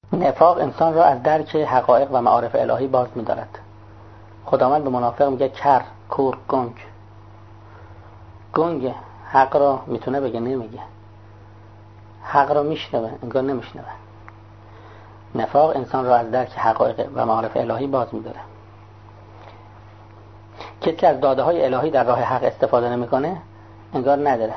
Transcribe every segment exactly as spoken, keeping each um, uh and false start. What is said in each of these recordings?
نفاق انسان را از درک حقایق و معارف الهی باز می‌دارد. خداوند به منافق میگه کر، کور، گنگ. گنگ حق را میتونه بگه نمیگه، حق را میشنوه انگار نمیشنوه. نفاق انسان را از درک حقایق و معارف الهی باز می‌داره. کسی که از داده های الهی در راه حق استفاده نمیکنه انگار نداره.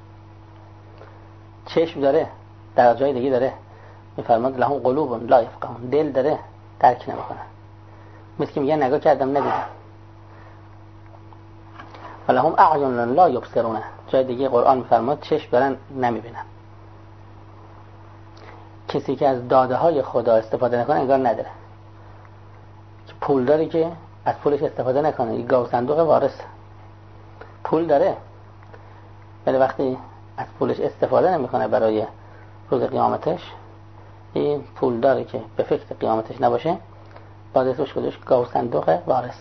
چشم داره، در جای دیگه داره میفرماد لهم قلوب لا یفقهون، دل داره درک نمیکنه. مثل که میگه نگاه کردم ندیدم. ولهم اعین لا یبصرون، جای دیگه قرآن میفرماد چشم دارن نمیبینن. کسی که از داده های خدا استفاده نکنه انگار نداره. پول داری که از پولش استفاده نکنه، این گاو صندوق وارث. پول داره ولی وقتی از پولش استفاده نمیکنه برای روز قیامتش، این پول داره که به فکر قیامتش نباشه، باید اسمش گذاشت گاو صندوق وارث.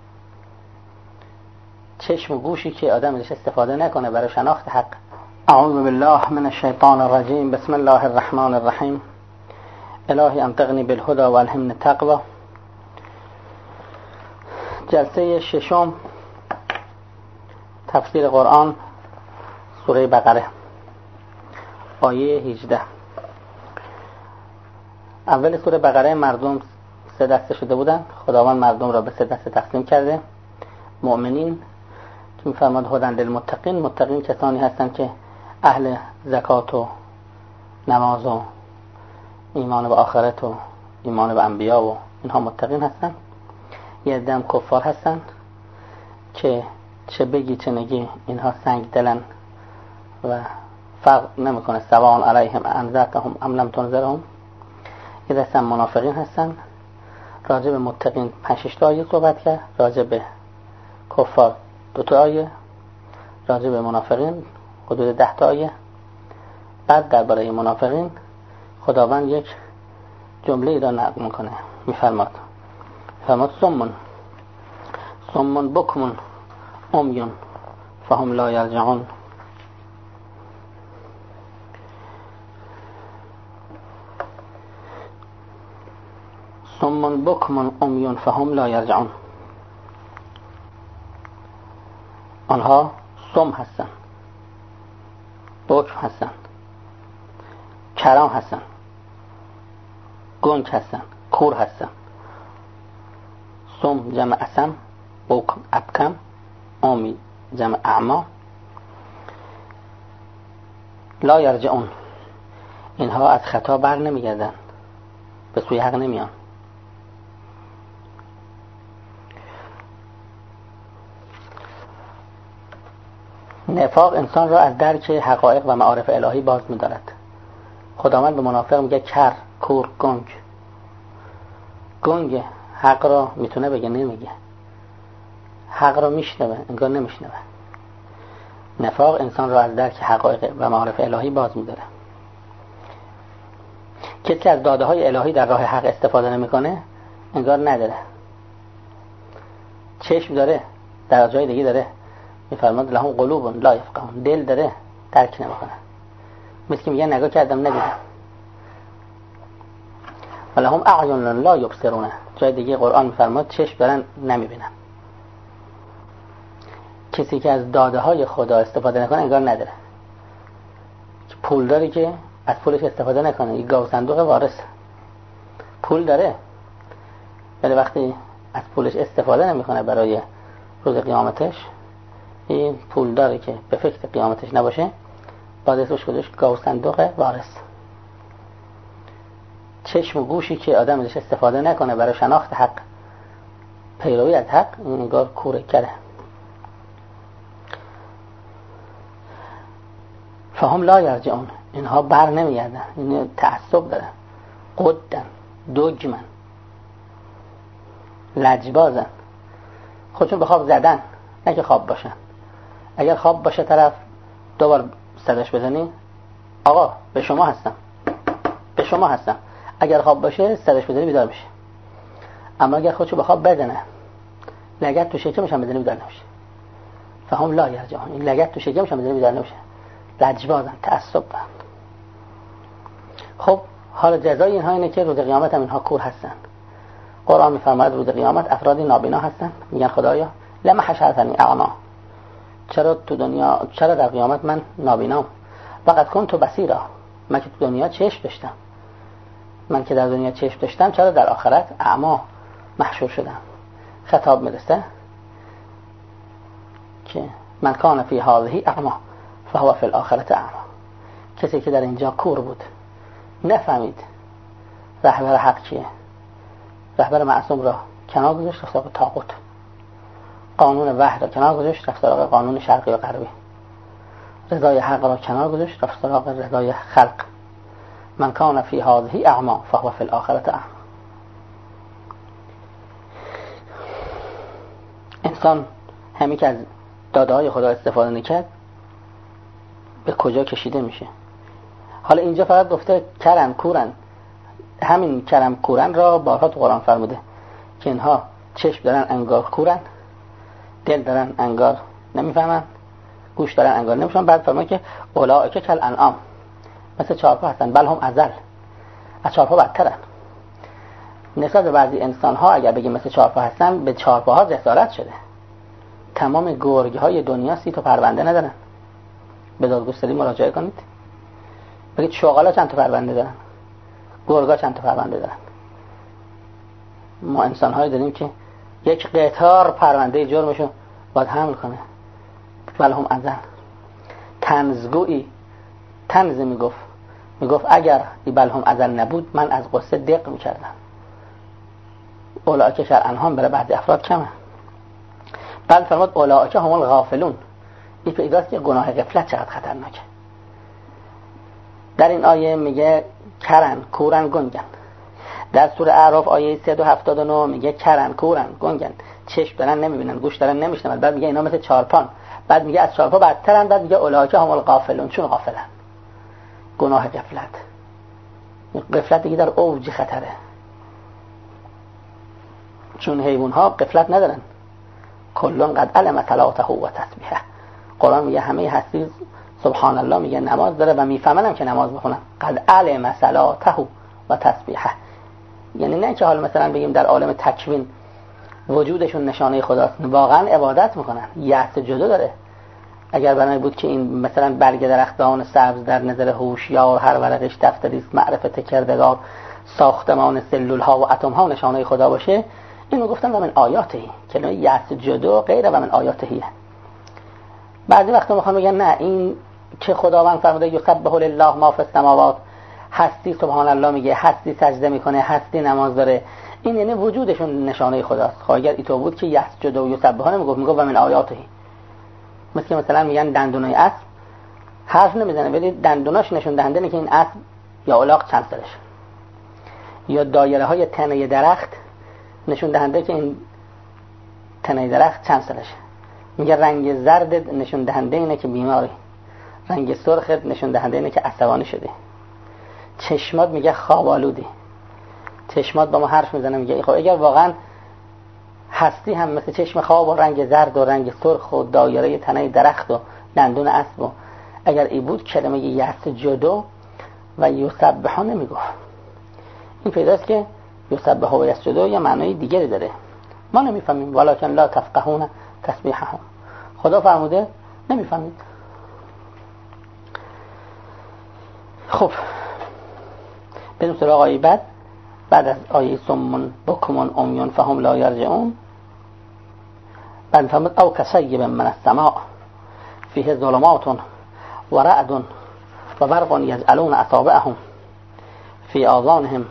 چشم و گوشی که آدم ازش استفاده نکنه برای شناخت حق. اعوذ بالله من الشیطان الرجیم. بسم الله الرحمن الرحیم. الهی انطقنی بالهدى والهمنی التقوى. جلسه ششم تفسیر قرآن، سوره بقره، آیه هجده. اول سوره بقره مردم سه دسته شده بودن. خداوند مردم را به سه دسته تقسیم کرده. مؤمنین که میفرماد هدی للمتقین، متقین کسانی هستند که اهل زکات و نماز و ایمان به آخرت و ایمان به انبیا و اینها متقین هستند. یه عده هم کفار هستن که چه بگی چه نگی اینها سنگ دلن و فرق نمیکنه، سواء علیهم انذرتهم ام لم تنذرهم. یه دسته هم منافقین هستن. راجع به متقین پنج شش تا آیه صحبت کرد، راجع به کفار دو تا آیه، راجع به منافقین حدود ده تا آیه. بعد درباره منافقین خداوند یک جمله ای را نقل میکنه، میفرماد فرماد صمون صمون بکمون عمیون فهم لا یرجعون. صمون بکمون عمیون فهم لا یرجعون. آنها صم هستن، بکم هستن، کرام هستن، گنگ هستن، کور هستن. صم جمع اسم، بکم ابکم، عمی جمع اعما. لا یرجعون، اینها از خطا بر نمیگردن، به سوی حق نمیان. نفاق انسان را از درک حقایق و معارف الهی باز می‌دارد. خداوند به منافق میگه کر، کور، گنگ. گنگ حق را میتونه بگه نمیگه، حق را میشنوه انگار نمیشنوه. نفاق انسان را از درک حقایق و معارف الهی باز می‌داره. کسی که از داده های الهی در راه حق استفاده نمیکنه انگار نداره. چشم داره، در جای دیگه داره میفرماد لهم قلوب لا یفقهون، دل داره درک نمیکنه. مثل که میگه نگاه کردم ندیدم. ولهم اعین لا یبصرون، جای دیگه قرآن میفرماد چشم دارن نمیبینن. کسی که از داده های خدا استفاده نکنه انگار نداره. پول داری که از پولش استفاده نکنه، این گاو صندوق وارث. پول داره ولی وقتی از پولش استفاده نمیکنه برای روز قیامتش، این پول داره که به فکر قیامتش نباشه، باید اسمش گذاشت گاو صندوق وارث. چشم و گوشی که آدم ازش استفاده نکنه برای شناخت حق، پیروی از حق، این انگار کوره کره. فهم لا یرجعون، اینها بر نمیگردن، این تعصب دارن، قدن، دگمن، لجبازن، خودشون به خواب زدن، نه که خواب باشن. اگر خواب باشه طرف دوبار صداش بزنی آقا به شما هستم، به شما هستم، اگر خواب باشه صداش بزنی بیدار میشه. اما اگر خودشو به خواب بزنه، لگد تو شکمش هم بزنی بیدار نمیشه. فهم لا یرجعون، این لگد تو شکمش هم بزنی بیدار نمیشه. لجبازن، تعصب دارن. خب حال جزای اینها اینه که روز قیامت هم اینها کور هستن. قرآن میفرماید روز قیامت افرادی نابینا هستن، میگن خدایا لما حشرتنی اعما، چرا تو دنیا، چرا در قیامت من نابینام؟ وقد کنت بصیرا، من که تو دنیا چشم داشتم، من که در دنیا چشم داشتم چرا در آخرت اعما محشور شدم؟ خطاب میرسه که من کان فی هذه اعما فهو فی الاخرة اعما، کسی که در اینجا کور بود، نفهمید رهبر حق کیه، رهبر معصوم را کنار گذاشت رفت سراغ طاغوت، قانون وحی را کنار گذاشت رفت سراغ قانون شرقی و غربی، رضای حق را کنار گذاشت رفت سراغ رضای خلق. من کان فی هذه اعما فهو فی الاخرة اعما. انسان همین که از داده‌های خدا استفاده نکرد به کجا کشیده میشه؟ حالا اینجا فقط گفته کرن کورن، همین کرم کورن را بارها تو قرآن فرموده که اینها چشم دارن انگار کورن، دل دارن انگار نمیفهمن، گوش دارن انگار نمیشن. بعد فرموده که اولئک کالانعام، مثل چهارپا هستن، بل هم اضل، از چهارپا بدترن. نسبت به بعضی انسان ها اگر بگیم مثل چهارپا هستن، به چهارپا ها جسارت شده. تمام گرگ های دنیا سی تا پرونده ندارن. به دادگستری مراجعه کنید بگید شغالا چند تا پرونده دارن، گرگا چند تا پرونده دارن. ما انسان هایی داریم که یک قطار پرونده جرمشو باید حمل کنه. بل هم اضل. طنزگویی طنز میگفت میگفت اگر این بل هم اضل نبود من از قصه دق میکردم. اولئک کالانعام برای بعضی افراد کمه. بل فرمود اولئک هم الغافلون، این پیداست که گناه غفلت چقدر خطرناکه. در این آیه میگه کرن کورن گنگن. در سوره اعراف آیه صد و هفتاد و نه میگه کرن کورن گنگن، چشم دارن نمیبینن، گوش دارن نمیشنون. بعد میگه اینا مثل چارپان، بعد میگه از چارپا بدترن، بعد میگه اولئک هم الغافلون. چون غافلن؟ گناه غفلت. غفلت دیگه در اوج خطره، چون حیوان ها غفلت ندارن. کلون قد علم صلاته و تسبیحه. قرآن میگه همه هستی سبحان الله میگه نماز داره و میفهمنم که نماز بخونن. قد علم صلاته و تسبیحه، یعنی نه که حالا مثلا بگیم در عالم تکوین وجودشون نشانه خداست، واقعا عبادت میکنن. یأس جدا داره. اگر بنای بود که این مثلا برگ درختان سبز در نظر هوشیار هر ورقش دفتری است معرفت کردگار، ساختمان سلول ها و اتم ها نشانه خدا باشه، اینو گفتن و من آیاتی، کلمه یأس جدا غیر و من آیاتهیه. بعضی وقتا میخوان بگن نه، این که خداوند فرموده یسبح لله ما فی السماوات، هستی سبحان الله میگه، هستی سجده میکنه، هستی نماز داره، این یعنی وجودشون نشانه خداست. خب اگر اینطور بود که یسجد و یسبح نمیگفت، میگفت و من آیاته. مثل مثلا میگن دندونای اسب حرف نمیزنه ولی دندوناش نشون دهنده اینه که این اسب یا الاغ چند سالشه، یا دایره های تنه درخت نشون دهنده که این تنه درخت چند سالشه. میگه رنگ زرد نشون دهنده اینه که بیماری، رنگ سرخ نشون دهنده اینه که عصبانی شده. چشمات میگه خواب آلودی، چشمات با ما حرف میزنه میگه خب اگر واقعا هستی هم مثل چشم خواب و رنگ زرد و رنگ سرخ و دایره تنه درخت و دندون اسب و اگر ای بود کلمه یسجد و یسبح نمیگفت. این پیداست که یسبح و یسجد یه معنای دیگری داره، ما نمیفهمیم. ولکن لا تفقهون تسبیحهم، خدا فرموده نمیفهمید. خب بریم سراغ آیه بعد. بعد از آیه صم بکم عمی فهم لا یرجعون، بعد فرمود او کصیب من السماء فیه ظلمات و رعد و برق یجعلون اصابعهم فی آذانهم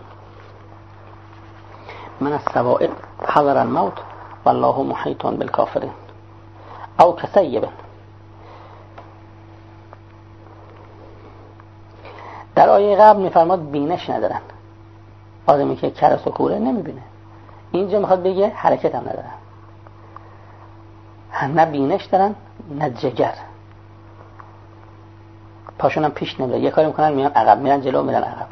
من الصواعق حذر الموت والله محیط بالکافرین. او کصیب، در آیه قبل میفرماد بینش ندارن، آدمی که کرس و کوره نمیبینه. اینجا میخواد بگه حرکت هم ندارن، نه بینش دارن نه جگر، پاشون هم پیش نمیره، یه کاری میکنن میان عقب، میرن جلو میرن عقب.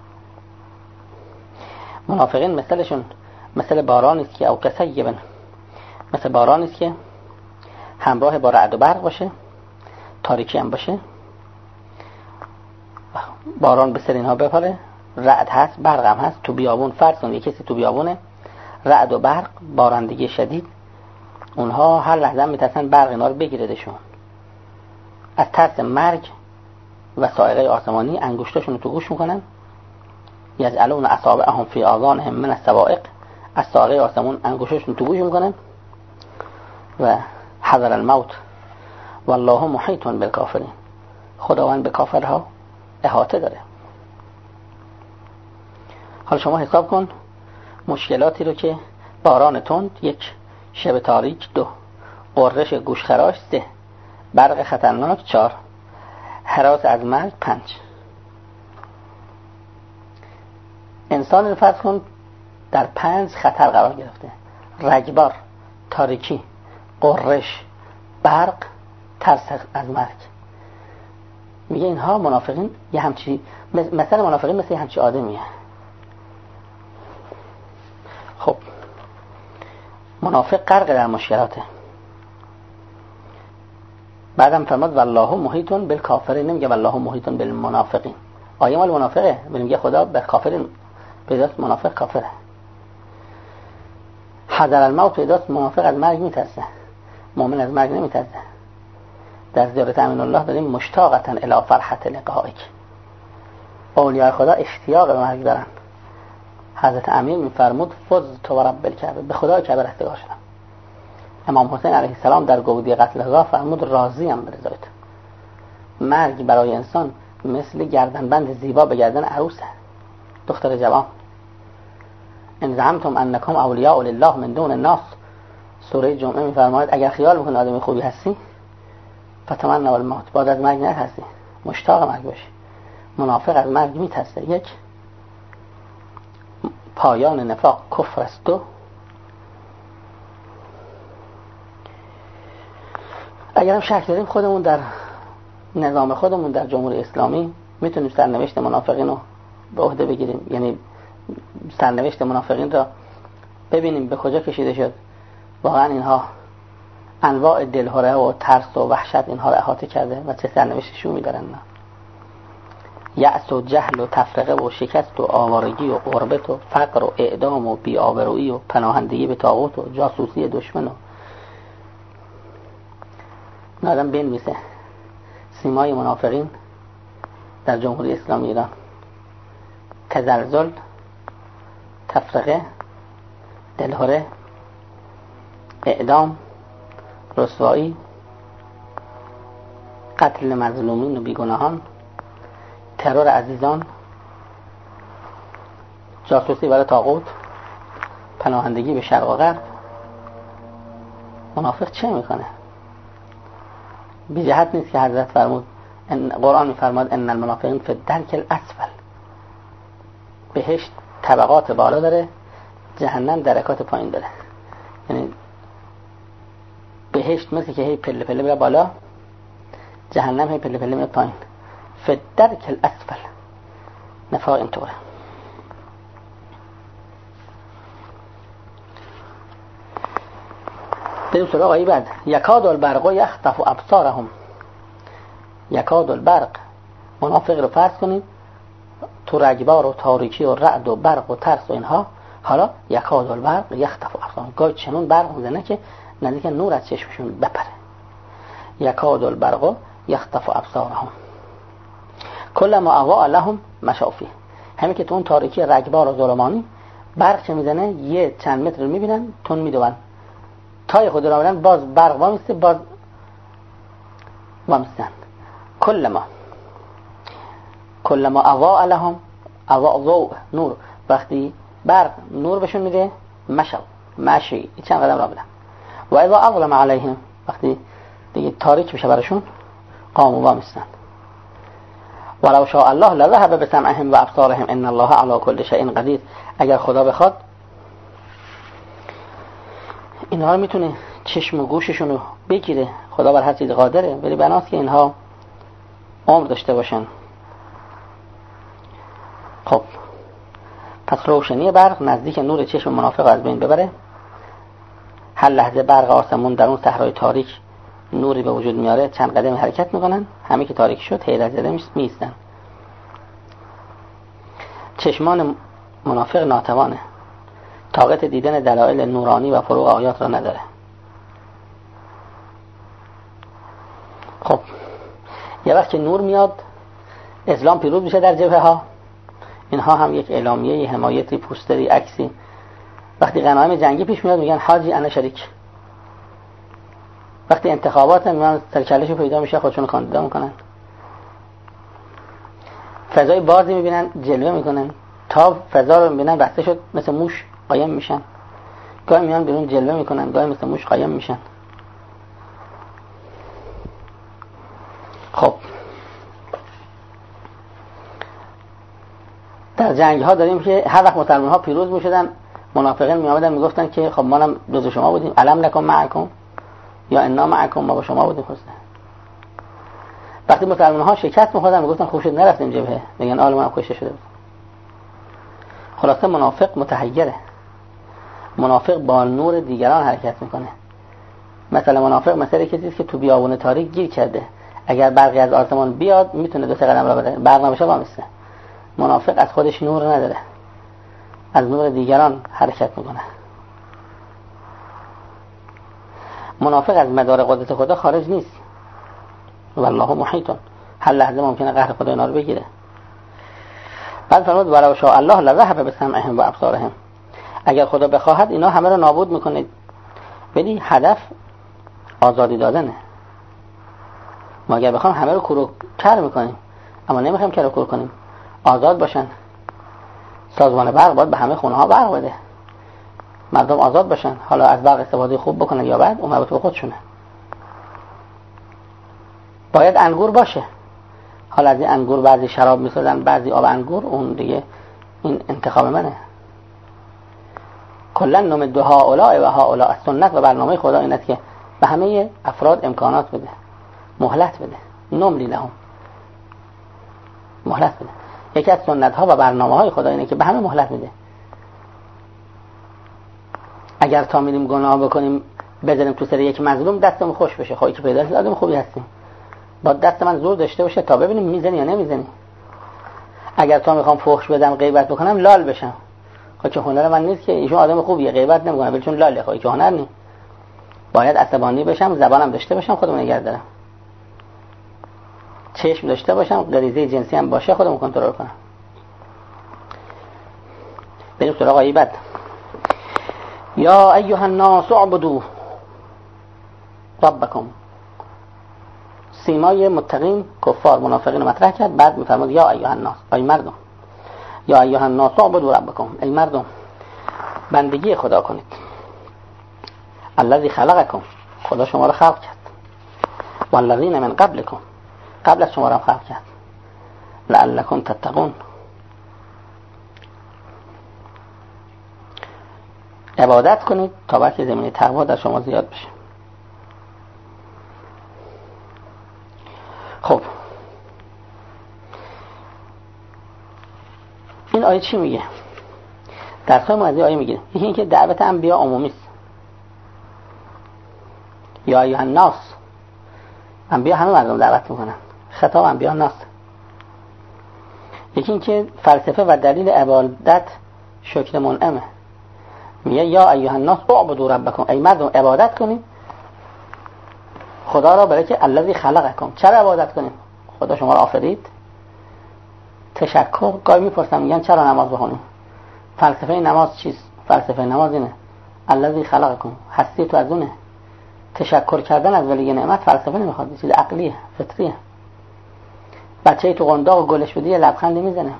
منافقین مثلشون مثل بارانی است که او کسیبن، مثل بارانی است که همراه با رعد و برق باشه، تاریکی هم باشه، باران به سر اینها بپاره، رعد هست، برق هم هست. تو بیابون فرض کن یک کسی تو بیابونه، رعد و برق، بارندگی شدید، اونها هر لحظه میترسن برق اینا رو بگیردشون. از ترس مرگ و صاعقه آسمانی انگشتاشون رو تو گوش میکنن. یجعلون اصابعهم فی آذانهم من الصواعق، از صاعقه آسمان انگشتاشون تو گوش میکنن. و حذر الموت والله محیط بالکافرین، خداوند به کافرها احاطه داره. حالا شما حساب کن مشکلاتی رو که باران تند، یک، شب تاریک، دو، قررش گوشخراش، سه، برق خطرناک، چهار، هراس از مرگ، پنج. انسان رو فرض کن در پنج خطر قرار گرفته: رگبار، تاریکی، قررش، برق، ترس از مرگ. میگه اینها منافقین یه همچی مثلا منافقین مثل یه همچی آدمیه. خب منافق غرق در مشکلاته. بعدم فرمود والله محیط بالکافرین، نمیگه والله محیط بالمنافقین. آیه مال منافقه، میگه خدا به کافرین پیداست، منافق کافره. حذر الموت پیداست، منافق از مرگ میترسه، مؤمن از مرگ نمیترسه. در زیارت امین الله داریم مشتاقتن الی فرحت لقائک، اولیاء خدا اشتیاق به مرگ دارن. حضرت امین میفرمود فزت و رب الکعبه، به خدای کعبه رستگار شدم. امام حسین علیه السلام در گودی قتل رضا فرمود راضیم به رضایت. مرگ برای انسان مثل گردنبند زیبا به گردن عروسه، دختر جوان. ان زعمتم انکم اولیاء لله من دون الناس، سوره جمعه میفرماید اگر خیال میکنید آدم خوبی هستی فتمنوا الموت، بعد از مرگ نترسی، مشتاق مرگ باشی. منافق از مرگ میترسه. یک، پایان نفاق کفر است. دو، اگر هم شک داریم خودمون در نظام خودمون در جمهوری اسلامی میتونیم سرنوشت منافقین رو به عهده بگیریم، یعنی سرنوشت منافقین را ببینیم به کجا کشیده شد. واقعا اینها انواع دلهره و ترس و وحشت اینها را احاطه کرده و چه سرنوشتشو میدارن. یأس و جهل و تفرقه و شکست و آوارگی و غربت و فقر و اعدام و بی‌آبرویی و پناهندگی به طاغوت و جاسوسی دشمن و نادم بنویسه سیمای منافقین در جمهوری اسلامی ایران: تزلزل، تفرقه، دلهره، اعدام، رسوایی، قتل مظلومین و بیگناهان، ترور عزیزان، جاسوسی برای طاغوت، پناهندگی به شرق و غرب. منافق چه میکنه؟ بی جهت نیست که حضرت فرمود، قرآن میفرماد ان المنافقین فی الدرک الاسفل، بهشت طبقات بالا داره، جهنم درکات پایین داره. یعنی بهشت مثل که هی پله پله میره بالا، جهنم هی پله پله میره پایین. فی الدرک الاسفل. نفاق اینطوره. بریم سراغ آیه بعد. یکاد البرق یخطف ابصارهم. یکاد البرق، منافق رو فرض کنید تو رگبار و تاریکی و رعد و برق و ترس و اینها. حالا یکاد البرق یخطف ابصارهم، گاهی چنون برق میزنه که نزدیک نور از چشمشون بپره. یکاد البرق یخطف ابصارهم کلما اضاء لهم مشوا فیه. همین که تو اون تاریکی رگبار و ظلمانی برق که میزنه یه چند متر میبینن تون میدون، تای خود را برن باز برق وامیسته، باز وامیستن. کلما کلما اضاء لهم، اضاء ضوء نور، وقتی برق نور بهشون میده مشوا ماشی چند قدم را بدن. و اذا اظلم علیهم، وقتی دیگه تاریک بشه براشون قاموا وامیستن. ولو شاء الله لذهب بسمعهم و ابصارهم ان الله علی کل شیء قدیر. اگر خدا بخواد اینها رو میتونه چشم و گوششون رو بگیره، خدا بر هر چیز قادره، ولی بناست که اینها عمر داشته باشن. خب پس روشنی برق نزدیک نور چشم منافق از بین ببره. هر لحظه برق آسمون در اون صحرای تاریک نوری به وجود میاره، چند قدم حرکت میکنن، همه که تاریک شد حیرت زده میستن. چشمان منافق ناتوانه، طاقت دیدن دلایل نورانی و فروغ آیات را نداره. خب یه وقت که نور میاد اسلام پیروز میشه در جبهه ها، اینها هم یک اعلامیه، حمایتی، پوستری، عکسی. وقتی غنایم جنگی پیش میاد میگن حاجی انا شریک. وقتی انتخابات میان سرکلهشو پیدا میشه خودشون کاندیدا میکنن. فضای بازی میبینن جلوه میکنن تا فضا رو میبینن بسته شد مثل موش قایم میشن. گاهی میان بیرون جلوه میکنن، گاهی مثل موش قایم میشن. خب در جنگ ها داریم که هر وقت مسلمان ها پیروز میشدن منافقین میامدن میگفتن که خب ما هم جز شما بودیم، علم نکن معکم یا انا معکم، ما با شما بودیم. خواسته وقتی مسلمان ها شکست میخوردن میگفتن خوب شد نرفتیم جبهه، میگن آل ما هم کشته شده بود. خلاصه منافق متحیره، منافق با نور دیگران حرکت میکنه. مثلا منافق مثلا کسی است که تو بیابون تاریک گیر کرده، اگر برقی از آسمان بیاد میتونه دو سه قدم را بره، برق نباشه وامیسته. منافق از خودش نور نداره، از نور دیگران حرکت میکنه. منافق از مدار قدرت خدا خارج نیست، والله محیط، هر لحظه ممکنه قهر خدا اینا رو بگیره. بعد فرمود ولو شاء الله لذهب بسمعهم و ابصارهم، اگر خدا بخواهد اینا همه رو نابود میکنه. ولی هدف آزادی دادنه. ما اگر بخوام همه رو کرو کر میکنیم، اما نمیخوایم کرو کر کنیم، آزاد باشن. سازمان برق باید به همه خونه ها برق بده، مردم آزاد باشن، حالا از برق استفاده خوب بکنن یا بعد اون مربوط به خودشونه. باید انگور باشه، حالا از این انگور بعضی شراب میسازن بعضی آب انگور، اون دیگه این انتخاب منه. کلا نمد هؤلاء و هؤلاء، سنت و برنامه خدا این است که به همه افراد امکانات بده، مهلت بده، نملی لهم، مهلت بده. یکی از سنت ها و برنامه های خدا اینه که به همه مهلت میده. اگر تا میریم گناه بکنیم بذاریم تو سر یک مظلوم دستمون خوش بشه، خواهی که پیدا آدم خوبی هستیم، با دست من زور داشته باشه تا ببینیم میزنی یا نمیزنی. اگر تا میخوام فحش بدم غیبت بکنم لال بشم، خب چه هنر من نیست که ایشون آدم خوبیه غیبت نمیکنه ولی چون لاله، خب چه هنر نیست. باید عصبانی بشم، زبانم داشته باشم، خودم نگه دارم، چشم داشته باشم، غریزه جنسی هم باشه، خودم کنترل کنم. بریم سراغ غیبت. یا ایها الناس اعبدوا ربکم. سیمای متقین کفار منافقین مطرح کرد، بعد میفرماد یا ایها الناس، ای مردم، یا ایها الناس اعبدوا ربکم، ای مردم بندگی خدا کنید. الذی خلقکم، خدا شما را خلق کرد، والذین من قبلکم، قبل از شما را خلق کرد، لعلکم تتقون، عبادت کنید تا بلکه زمینه تقوا در شما زیاد بشه. خب این آیه چی میگه؟ درس‌های ما از این آیه میگه یکی اینکه دعوت انبیا عمومی است. یا ایها الناس، انبیا همه مردم دعوت میکنن، خطاب انبیا ناس. یکی اینکه فلسفه و دلیل عبادت شکر منعمه، میگه یا ایها الناس اعبدوا ربکم، ای مردم عبادت کنید خدا را، برای که الذی خلقکم. چرا عبادت کنیم؟ خدا شما را آفرید. تشکر، گاهی میپرسن میگن چرا نماز بخونیم؟ فلسفه نماز چیست؟ فلسفه نماز اینه الذی خلقکم، هستی تو از اونه. تشکر کردن از ولی نعمت فلسفه نمیخواد، چیز عقلیه، فطریه. بچه‌ای تو قنداق و گلش بدی لبخند میزنه.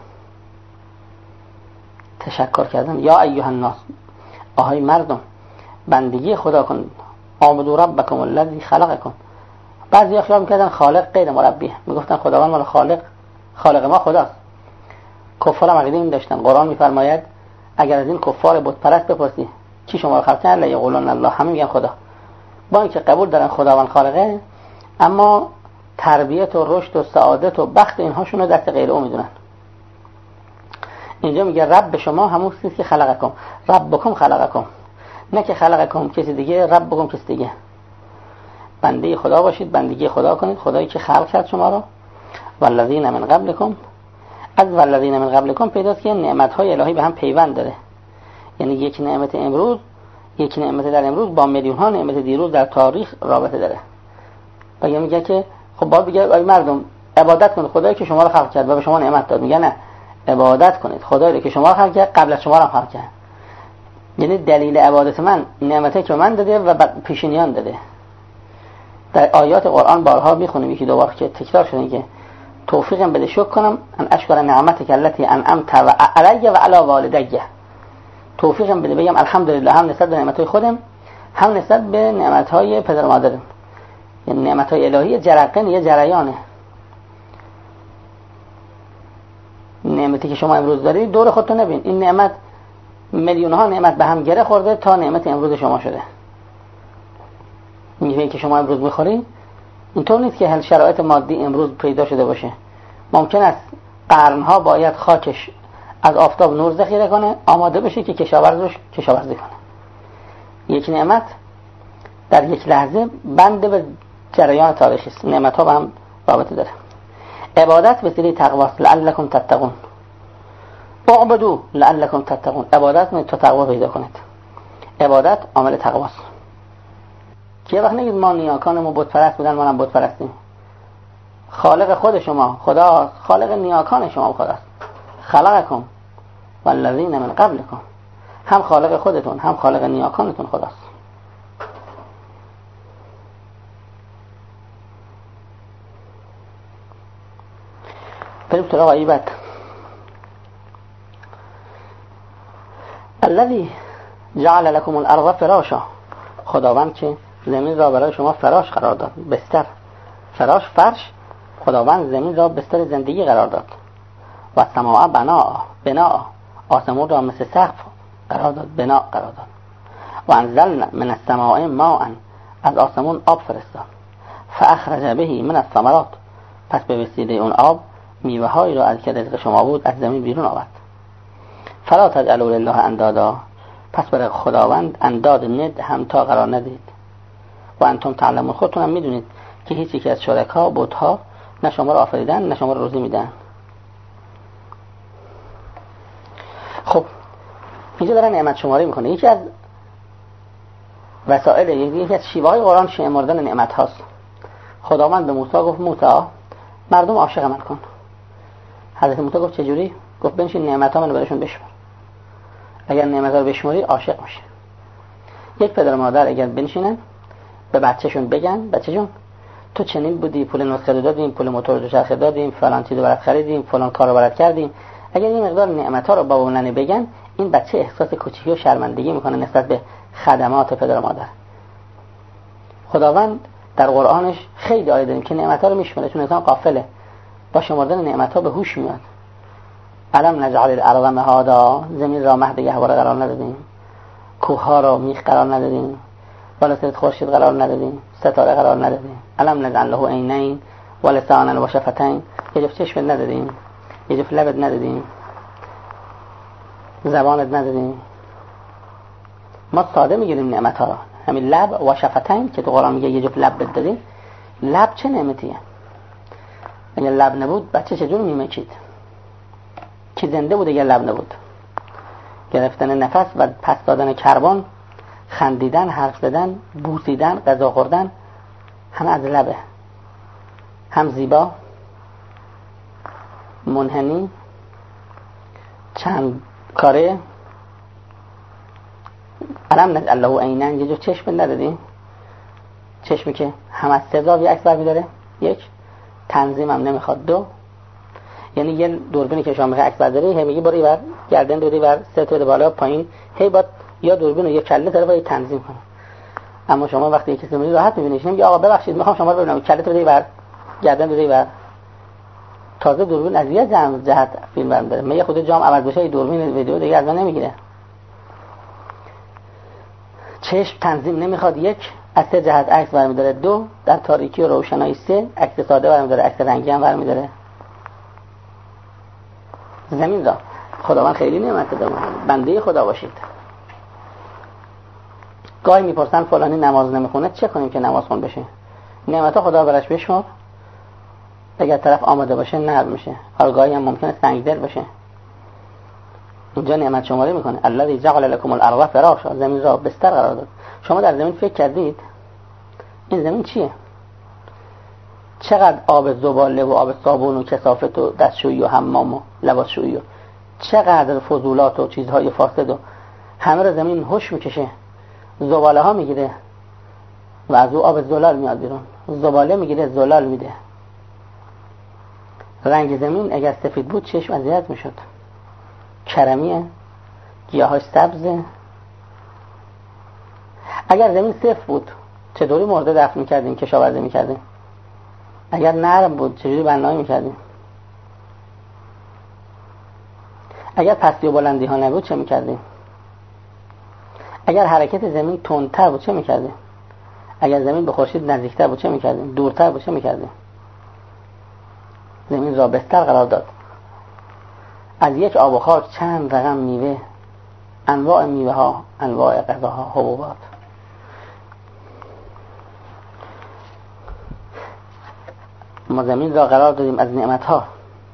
تشکر کردن. یا ایها الناس، آهای مردم بندگی خدا کن. اعبدوا ربکم الذی خلقکم. بعضی خیال میکردن خالق غیر مربی، میگفتن خداوند مال خالق، خالق ما خداست. کفار هم عقیده این داشتن. قرآن میفرماید اگر از این کفار بت پرست بپرسی کی شما رو خلق کرد لا یقولون الله، همه میگن خدا. با اینکه قبول دارن خداوند خالقه، اما تربیت و رشد و سعادت و بخت اینهاشون رو دست غیر او میدونن. اینجا میگه رب شما همون چیزی که خلقکم، ربکم خلقکم، نه که خلقکم کسی دیگه، ربکم کسی دیگه. بنده خدا باشید، بندگی خدا کنید، خدایی که خلق کرد شما رو. والذین من قبلکم، از والذین من قبلکم پیداست که نعمت‌های الهی به هم پیوند داره. یعنی یک نعمت امروز یک نعمت در امروز با میلیون ها نعمت دیروز در تاریخ رابطه داره. و یا میگه که خب باید بگه ای مردم عبادت کنید خدایی که شما رو خلق کرد و به شما نعمت داد. میگه نه، عبادت کنید خدایی که شما رو خلق کرد قبل از شما رو خلق کرد. یعنی دلیل عبادت من نعمتی که من داده و پیشینیان داده. در آیات قرآن بارها میخونیم، یکی دو بار که تکرار شده که توفیقم بده شکر کنم ان اشکر نعمتک التی انعمت و علی و علی والدی. توفیقم بده بگم الحمدلله، هم نسبت به نعمت‌های خودم هم نسبت به نعمت‌های پدر و مادرم. یعنی نعمت‌های الهی جرقه یه جریانه. نعمتی که شما امروز دارید دور خودتون نبین، این نعمت میلیون ها نعمت به هم گره خورده تا نعمت امروز شما شده. میوه‌ای که شما امروز می‌خورید اینطور نیست که هر شرایط مادی امروز پیدا شده باشه. ممکن است قرن‌ها باید خاکش از آفتاب نور ذخیره کنه، آماده بشه که کشاورز روش کشاورزی کنه. یک نعمت در یک لحظه بنده به جریان تاریخی است. نعمت‌ها با هم رابطه داره. عبادت وسیله تقواست، لعلکم تتقون. اعبدوا لعلکم تتقون. عبادت کنید تا تقوا پیدا کنید. عبادت عامل تقواست. که وقت نگید ما نیاکانمون بت پرست بودن ما هم بت پرستیم. خالق خود شما خدا، خالق نیاکان شما خداست. خلقکم والذین من قبلکم. هم خالق خودتون هم خالق نیاکانتون خداست. بریم سراغ آیه الذی جعل لكم الارض فراشا. خداوند که زمین را برای شما فراش قرار داد، بستر. فراش فرش. خداوند زمین را بستر زندگی قرار داد. و سماع بنا بنا آسمون را مثل سقف قرار داد، بنا قرار داد. و انزلنا من السماء ماء. از آسمون آب فرستاد. فاخرج به من الثمرات. پس به وسیله اون آب میوه هایی را از که رزق شما بود از زمین بیرون آورد. فلا تجعلوا لله اندادا. پس برای خداوند انداد ند همتا قرار ندید. و انتم تعلمون. خودتون هم میدونید که هیچ یک از شرکا بت‌ها نه شما را آفریدن نه شما را روزی میدن. خب اینجا داره نعمت شماری میکنه. یکی از وسائل، یکی از شیوه‌های قرآن شمردن نعمت هاست. خداوند به موسی گفت موسی مردم عاشق من کن. حضرت موسی گفت چجوری؟ گفت بنشین نعمت ها منو براشون بشمار. اگر نعمت ها رو بشماری عاشق میشه. یک پدر و مادر اگر بنشینن به بچه‌شون بگن بچه جون تو چنین بودی، پول نسخه دادیم، پول موتور دوچرخه دادیم، فلان چیزو برات خریدیم، فلان کارو برات کردیم. اگر این مقدار نعمت ها رو با اونن بگن، این بچه احساس کوچیکی و شرمندگی میکنه نسبت به خدمات پدر و مادر. خداوند در قرآنش خیلی آیه داریم که نعمت ها رو میشماره، چون انسان غافله. با شمردن نعمت ها به هوش میاد. علم نجعل الارض مهادا. زمین را مهد گهواره قرار ندادیم، کوه ها را میخ قرار ندادیم، بالا سر خورشید قرار ندادیم، ستاره قرار ندادیم. علم نجعل له عینین و لسانا و شفتین. یه جفت چشمت ندادیم، یه جفت لبت ندادیم، زبانت ندادیم. ما ساده میگیریم نعمت ها را. همین لب و شفتین که تو قرآن میگه یه جفت لب بد دادیم. لب چه نعمتیه؟ اگر لب نبود بچه چجور میمکید؟ کی زنده بود اگر لب نبود؟ گرفتن نفس و پس دادن کربن، خندیدن، حرف زدن، بوسیدن، غذا خوردن، همه از لبه. هم زیبا، منحنی، چند کاره. علم نجعل له عینین. یه جو چشم ندادیم؟ چشمی که هم از سه زاویه عکس برمی‌داره. یک، تنظیم هم نمیخواد. دو، یعنی یه دوربینی که شما میخوای عکس برداری، هی میگی برو اینور گردن دوری بر سه تا بالا پایین، هی بعد یا دوربین رو یه کله طرف یه تنظیم کنه. اما شما وقتی کسی میبینی راحت میبینیش، نمیگی آقا ببخشید میخوام شما رو ببینم، کله تو بده بر گردن دوری بر. تازه دوربین از یه جهت فیلم برمی‌داره. من یه خود جام عوض بشه دوربین ویدیو دیگه از من نمیگیره. چشم تنظیم نمیخواد. یک، از سه جهت عکس برمی‌داره. دو، در تاریکی و روشنایی. سه، عکس ساده برمی‌داره، عکس رنگی هم برمی‌داره. زمین را خداوند خیلی نعمت داده. بنده خدا باشید. گاهی میپرسن فلانی نماز نمیخونه، چه کنیم که نماز خون بشه؟ نعمت خدا برش بشمار. اگر طرف آماده باشه نرم میشه، گاهی هم ممکنه سنگدل باشه. اینجا نعمت شماری میکنه الذی جعل لكم الارض فراشا، زمین را بستر قرار داد. شما در زمین فکر کردید این زمین چیه؟ چقدر آب زباله و آب صابون و کثافت و دستشویی و حمام و لباسشویی و چقدر فضولات و چیزهای فاسد و همه را زمین هوش میکشه، زباله ها میگیره و از او آب زلال میاد بیرون، زباله میگیره زلال میده. رنگ زمین اگر سفید بود چشم اذیت میشد، کرمیه، گیاهاش سبزه. اگر زمین سفت بود چطوری مرده دفن میکردیم، کشاورزی میکردیم؟ اگر نرم بود چجوری بنایی میکردیم؟ اگر پستی و بلندی ها نبود چه میکردیم؟ اگر حرکت زمین تندتر بود چه میکردیم؟ اگر زمین به خورشید نزدیکتر بود چه میکردیم؟ دورتر بود چه میکردیم؟ زمین را بستر قرار داد. از یک آب و خاک چند رقم میوه، انواع میوه ها، انواع غذاها، حبوبات. ما زمین را قرار دادیم از نعمت ها.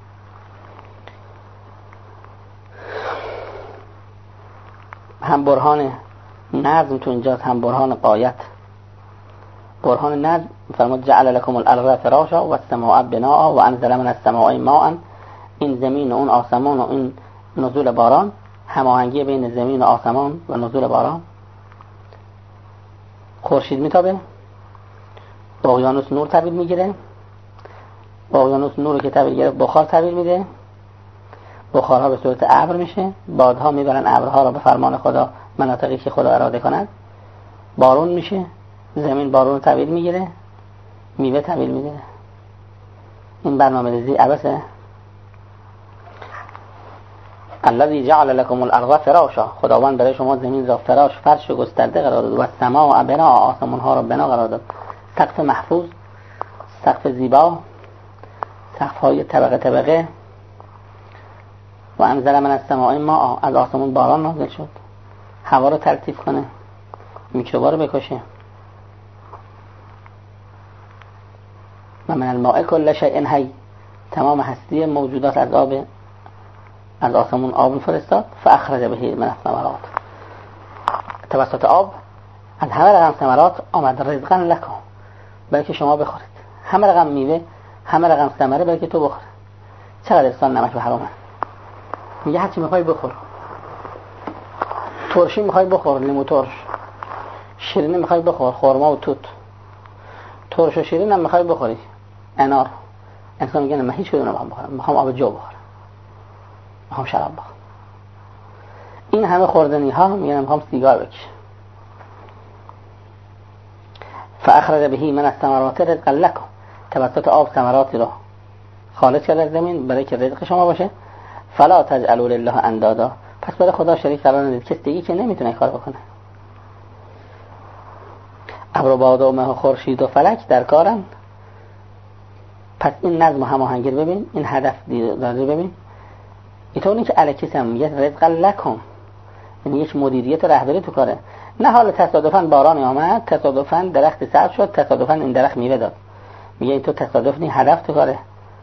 هم برهان نظم تو اینجاست، هم برهان قایت. برهان نظم فرمود جعل لكم الارض فراشا و السماء بناء و انزل من السماء ماء. این زمین و اون آسمان و این نزول باران، هماهنگی بین زمین و آسمان و نزول باران. خورشید میتابه، اقیانوس نور تحویل میگیره، اقیانوس نور که تحویل گرفت بخار تحویل میده، بخارها به صورت ابر میشه، بادها میبرن ابرها را به فرمان خدا مناطقی که خدا اراده کند، بارون میشه، زمین بارون تحویل میگیره، میوه تحویل میگیره. این برنامه ریزی عبثه. الذی جعل لكم الارض فراشا، خداوند برای شما زمین را فراش، فرش و گسترده قرار داد. و السماء بناء، آسمان ها را بنا قرار داد. سقف محفوظ، سقف زیبا، سقف های طبقه طبقه. و انزل من السماء ماء، از آسمان باران نازل شد، هوا رو ترتیب کنه، میکروبا رو بکشه. و من الماء کل شیء حی، تمام هستی موجودات از آب، از آسمون آب فرستاد. فاخرج به من الثمرات، توسط آب از همه رقم ثمرات آمد. رزقا لکم، بلکه شما بخورید. همه رقم میوه، همه رقم ثمره بلکه تو بخور. چقدر انسان نمک به حرامه. میگه هرچی میخوای بخور. ترشی میخوای بخور، لیمو ترش. شیرینی میخوای بخور، خرما و توت. ترش و شیرین هم میخوای بخوری، انار. انسان میگه نه من هیچ کدوم نمیخوام بخورم، میخوام آب جو بخورم، میخوام شراب بخورم. این همه خوردنی ها میگن میخوام سیگار بکشم. فاخرج به من الثمرات رزقا لكم، توسط آب ثمراتی رو خالص کرد از زمین برای که رزق شما باشه. فلا تجعلوا لله اندادا، پس برای خدا شریک قرار ندید. کسی دیگه که نمیتونه کار بکنه. ابر و باد و مه و خورشید و فلک در کارن. پس این نظم و هماهنگی رو ببین، این هدف داره ببین. اینطوری که الکیس هم میگه رزقا لکم، یعنی یک مدیریت و رهبری تو کاره. نه حالا تصادفاً باران آمد، تصادفاً درخت سبز شد، تصادفاً این درخت میوه داد. میگه این تو تصادف نی، هدف تو کاره.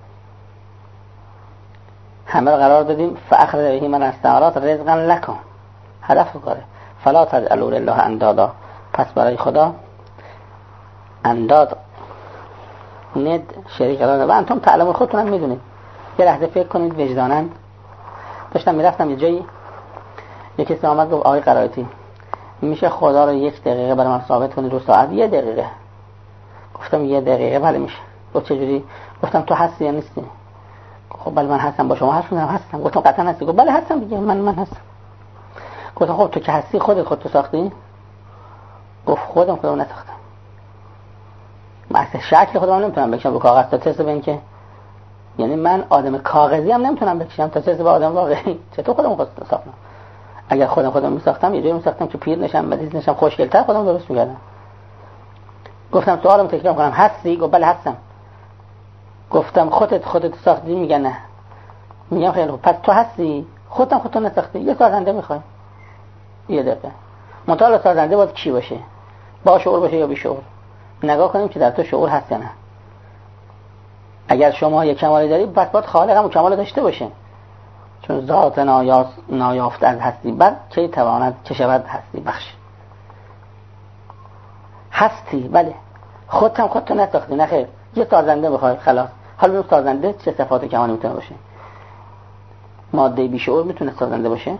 همه رو قرار دادیم. فاخرج به من الثمرات رزقا لکم، هدف تو کاره. فلا تجعلوا لله اندادا، پس برای خدا انداد ند شریک قرار ندید. و انتم تعلمون، خودتون هم میدونید. یه لحظه فکر کنید وجداناً. داشتم میرفتم یه جایی، یکی کسی آمد گفت آقای قرائتی میشه خدا رو یک دقیقه برای من ثابت کنی رو ساعت؟ یه دقیقه. گفتم یه دقیقه بله میشه. گفت چجوری؟ گفتم تو هستی یا نیستی؟ خب بله من هستم. با شما حرف میزنم؟ هستم. گفتم قطعا هستی؟ گفت بله هستم دیگه، من من هستم. گفتم خب تو که هستی خودت خودتو ساختی؟ گفت خودم خودم نساختم. مثلا شکل خودم نمیتونم بکشم رو کاغذ تا تست ببین که، یعنی من آدم کاغذی هم نمیتونم بکشم تا تست با آدم واقعی. چطور خودم خودم ساختم؟ اگر خودم خودم میساختم یه جایی میساختم که پیر نشم، مریض نشم، خوشگل‌تر خودم درست می‌کردم. گفتم سوالم تکرار کنم هستی؟ گفت بله هستم. گفتم خودت خودت ساختی؟ میگه نه. میگم خیلی خوب پس تو هستی؟ خودم خودت نساختی. یه سازنده میخوای یه دقیقه. مطالعه سازنده باید کی باشه؟ با شعور باشه یا بی شعور؟ نگاه کنیم که در تو شعور هست یا نه. اگر شما یک کمالی دارید پس باید خالق هم کمال داشته باشه، چون ذات نایافته از هستی بر کی تواند چه شود هستی بخش. هستی بله، خودت هم خودتو نساختی، نه خیر، یه سازنده بخوای خلاص. حالا ببین سازنده چه صفات کمالی میتونه باشه؟ ماده بیشعور میتونه سازنده باشه؟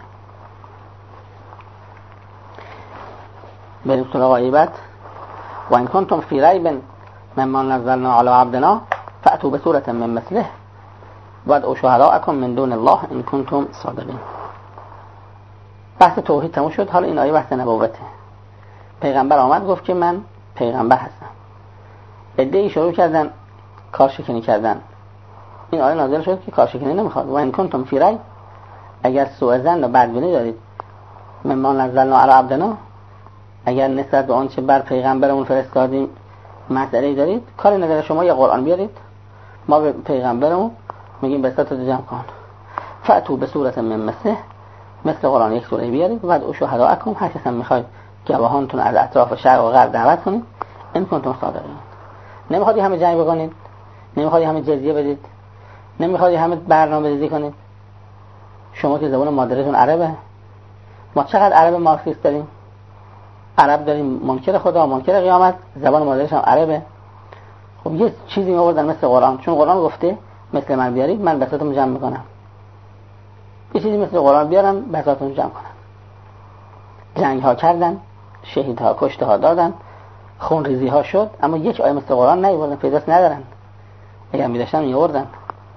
بریم سراغ آیه بعد. و ان کنتم فی ریب مما نزلنا علی عبدنا فأتوا بسورة من مثله وادعوا شهداءکم من دون الله ان کنتم صادقین. بحث توحید تموم شد. حالا این آیه بحث نبوته. پیغمبر آمد گفت که من پیغمبر هستم. عده‌ای شروع کردن کارشکنی کردن. این آیه نازل شد که کارشکنی نمیخواد. و ان کنتم فی ریب، اگر سوء ظن و بدبینی دارید، مما نزلنا علی عبدنا، اگر نسبت به آنچه بر پیغمبرمون فرستادیم مسئله دارید، کاری نداره شما یه قرآن بیارید، ما به پیغمبرمون میگیم به صورت جمع کن، فأتوا به صورت من مثله، مثل قرآن یک سوره بیارید، و ادعوا شهداءکم، هر کس هم میخواید گواهانتون از اطراف شرق و غرب دعوت کنید، ان کنتم صادقین. نمیخوادی همه جنگ بکنید، نمیخوادی همه جزیه بدید، نمیخوادی همه برنامه ریزی کنید. شما که زبان مادریتون عربه، ما چقدر عرب مارکسیست داریم؟ عرب داریم منکر خدا، منکر قیامت، زبان مادریش هم عربه. خب یه چیزی میآوردن مثل قرآن، چون قرآن گفته مثل من بیارید من بساطتون جمع میکنم. یه چیزی مثل قرآن بیارن بساطتون جمع کنن. جنگ ها کردن، شهید ها کشته ها دادن، خون ریزی ها شد، اما یک آیه مثل قرآن نیاوردن، پیداست ندارن. اگر می‌داشتن میآوردن.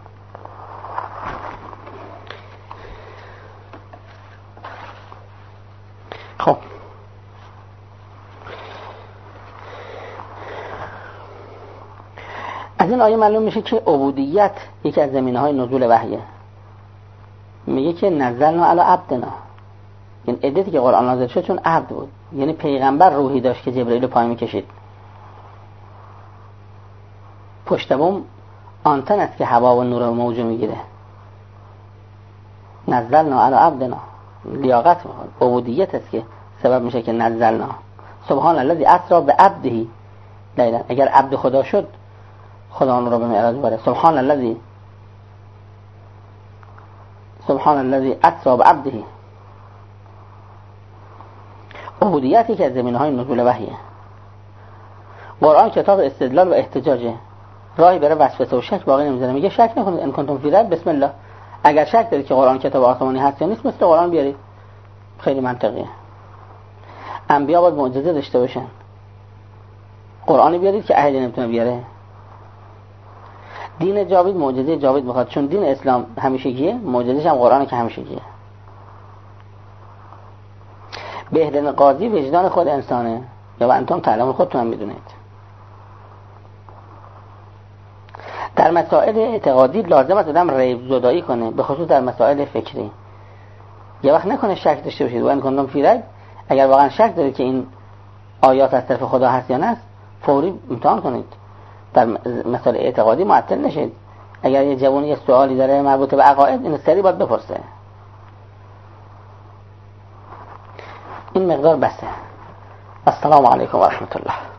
خب از این آیه معلوم میشه که عبودیت یکی از زمینه‌های نزول وحیه. میگه که نزلنا علی عبدنا، این عدتی که قرآن نازل شد چون عبد بود، یعنی پیغمبر روحی داشت که جبرئیل رو پای میکشید. پشت بوم آنتن است که هوا و نور و موج میگیره. نزلنا علی عبدنا، لیاقت میخواد، عبودیت است که سبب میشه که نزلنا. سبحان الذی اسری بعبده لیلا، اگر عبد خدا شد خدا اون رو به معراج بره. سبحان الذی سبحان الذی اسری بعبده. عبودیتی که از زمینه‌های نزول وحیه. قرآن کتاب استدلال و احتجاجه، راهی برای وسوسه و شک باقی نمیذاره. میگه شک نکنید، ان کنتم فی ریب بسم الله. اگر شک دارید که قرآن کتاب آسمانی هست یا نیست، مثل قرآن بیارید. خیلی منطقیه. انبیا باید معجزه داشته باشن. قرآنی بیارید که اهل نمیتونه بیاره. دین جاوید معجزه جاوید میخواد، چون دین اسلام همیشگیه، معجزه‌ش هم قرآنه که همیشگیه. بهترین قاضی وجدان خود انسانه، یا و انتم تعلمون، خودتون هم میدونید. در مسائل اعتقادی لازم است آدم ریب زدایی کنه، به خصوص در مسائل فکری. یه وقت نکنه شک داشته باشید. و ان کنتم فی ریب، اگر واقعا شک دارید که این آیات از طرف خدا هست یا نه، فوری امتحان کنید. در مسائل اعتقادی معطل نشید. اگر یه جوانی یه سوالی داره مربوط به عقاید، اینو سری باید بپرسه. این مقدار بسه. السلام علیکم و رحمت الله.